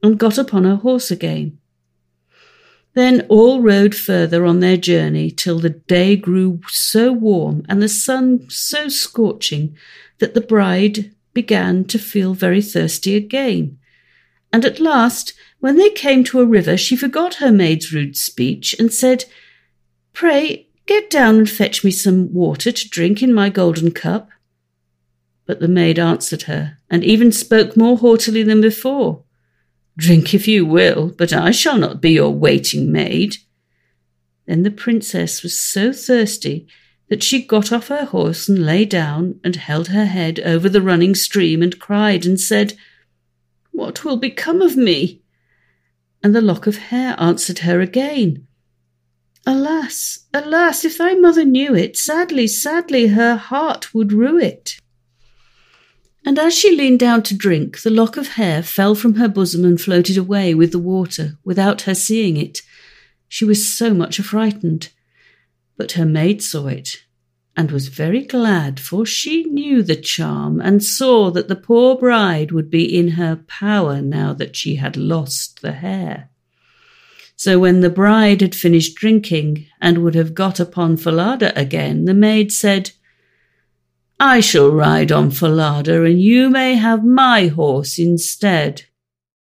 and got upon her horse again. Then all rode further on their journey till the day grew so warm and the sun so scorching that the bride began to feel very thirsty again. And at last, when they came to a river, she forgot her maid's rude speech and said, "Pray, get down and fetch me some water to drink in my golden cup." But the maid answered her, and even spoke more haughtily than before, "Drink if you will, but I shall not be your waiting maid." Then the princess was so thirsty that she got off her horse and lay down and held her head over the running stream and cried and said, "What will become of me?" And the lock of hair answered her again, "Alas, alas, if thy mother knew it, sadly, sadly her heart would rue it." And as she leaned down to drink, the lock of hair fell from her bosom and floated away with the water, without her seeing it. She was so much affrighted. But her maid saw it, and was very glad, for she knew the charm, and saw that the poor bride would be in her power now that she had lost the hair. So when the bride had finished drinking, and would have got upon Falada again, the maid said, "I shall ride on Falada, and you may have my horse instead."